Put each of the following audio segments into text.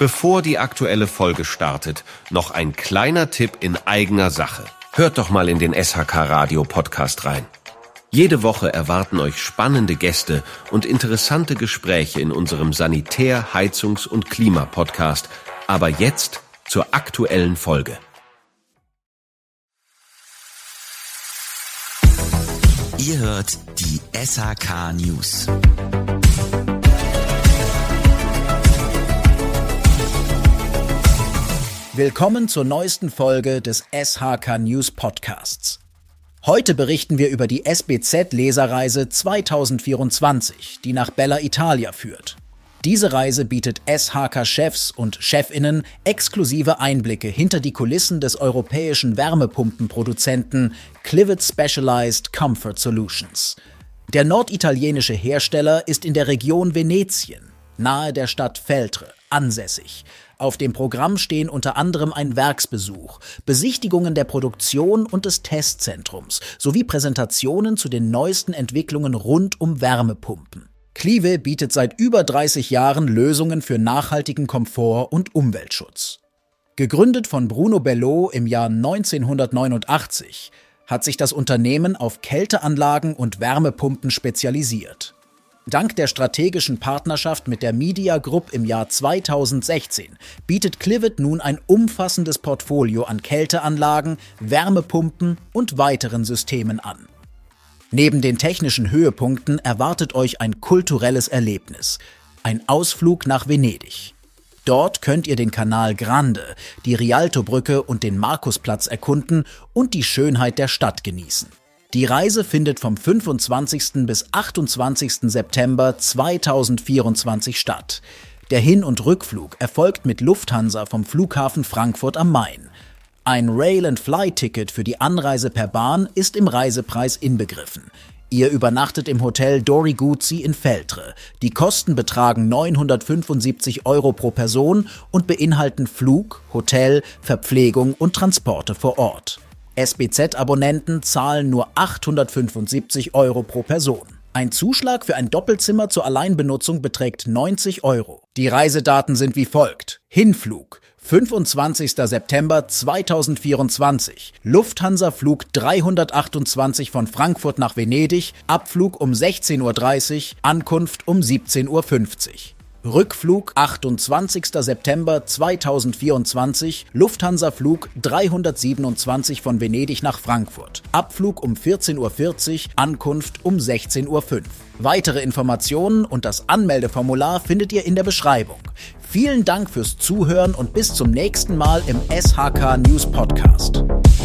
Bevor die aktuelle Folge startet, noch ein kleiner Tipp in eigener Sache. Hört doch mal in den SHK Radio Podcast rein. Jede Woche erwarten euch spannende Gäste und interessante Gespräche in unserem Sanitär-, Heizungs- und Klima-Podcast. Aber jetzt zur aktuellen Folge. Ihr hört die SHK News. Willkommen zur neuesten Folge des SHK News Podcasts. Heute berichten wir über die SBZ-Leserreise 2024, die nach Bella Italia führt. Diese Reise bietet SHK-Chefs und Chefinnen exklusive Einblicke hinter die Kulissen des europäischen Wärmepumpenproduzenten Clivet Specialized Comfort Solutions. Der norditalienische Hersteller ist in der Region Venetien, nahe der Stadt Feltre, ansässig. Auf dem Programm stehen unter anderem ein Werksbesuch, Besichtigungen der Produktion und des Testzentrums sowie Präsentationen zu den neuesten Entwicklungen rund um Wärmepumpen. Clivet bietet seit über 30 Jahren Lösungen für nachhaltigen Komfort und Umweltschutz. Gegründet von Bruno Bello im Jahr 1989, hat sich das Unternehmen auf Kälteanlagen und Wärmepumpen spezialisiert. Dank der strategischen Partnerschaft mit der Media Group im Jahr 2016 bietet Clivet nun ein umfassendes Portfolio an Kälteanlagen, Wärmepumpen und weiteren Systemen an. Neben den technischen Höhepunkten erwartet euch ein kulturelles Erlebnis, ein Ausflug nach Venedig. Dort könnt ihr den Canal Grande, die Rialtobrücke und den Markusplatz erkunden und die Schönheit der Stadt genießen. Die Reise findet vom 25. bis 28. September 2024 statt. Der Hin- und Rückflug erfolgt mit Lufthansa vom Flughafen Frankfurt am Main. Ein Rail-and-Fly-Ticket für die Anreise per Bahn ist im Reisepreis inbegriffen. Ihr übernachtet im Hotel Dori Guzzi in Feltre. Die Kosten betragen 975 € pro Person und beinhalten Flug, Hotel, Verpflegung und Transporte vor Ort. SBZ-Abonnenten zahlen nur 875 € pro Person. Ein Zuschlag für ein Doppelzimmer zur Alleinbenutzung beträgt 90 €. Die Reisedaten sind wie folgt. Hinflug: 25. September 2024. Lufthansa-Flug 328 von Frankfurt nach Venedig, Abflug um 16:30 Uhr, Ankunft um 17:50 Uhr. Rückflug 28. September 2024, Lufthansa-Flug 327 von Venedig nach Frankfurt. Abflug um 14:40 Uhr, Ankunft um 16:05 Uhr. Weitere Informationen und das Anmeldeformular findet ihr in der Beschreibung. Vielen Dank fürs Zuhören und bis zum nächsten Mal im SHK News Podcast.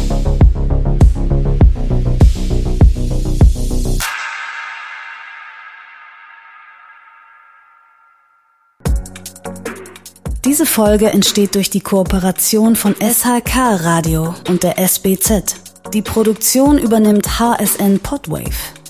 Diese Folge entsteht durch die Kooperation von SHK Radio und der SBZ. Die Produktion übernimmt HSN Podwave.